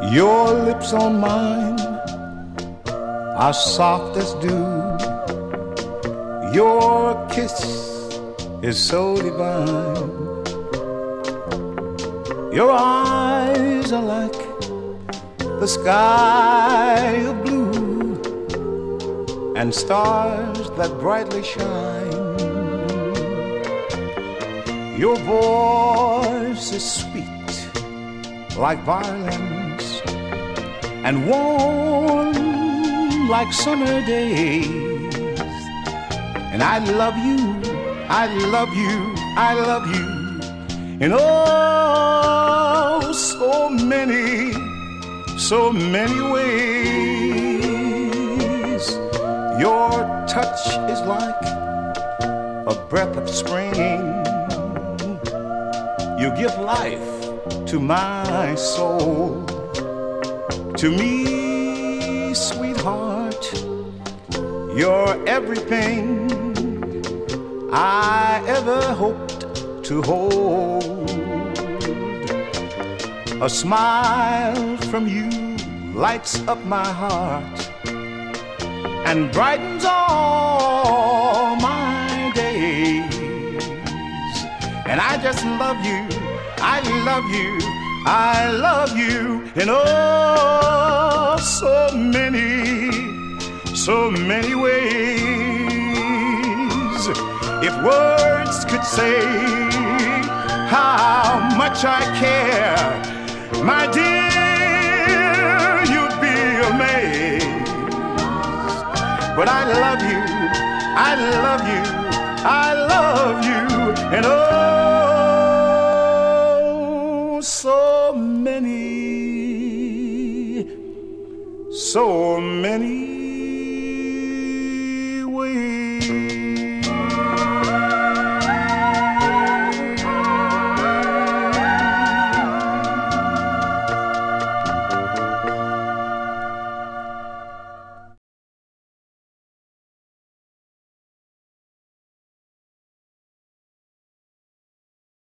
Your lips on mine are soft as dew. Your kiss is so divine. Your eyes are like the sky of blue and stars that brightly shine. Your voice is sweet like violins and warm like summer days. And I love you, I love you, I love you in oh so many ways. Your touch is like a breath of spring. You give life to my soul. To me, sweetheart, you're everything I ever hoped to hold. A smile from you lights up my heart and brightens all my days. And I just love you, I love you, I love you in oh so many ways. If words could say how much I care, my dear, you'd be amazed. But I love you, I love you, I love you, and oh, so many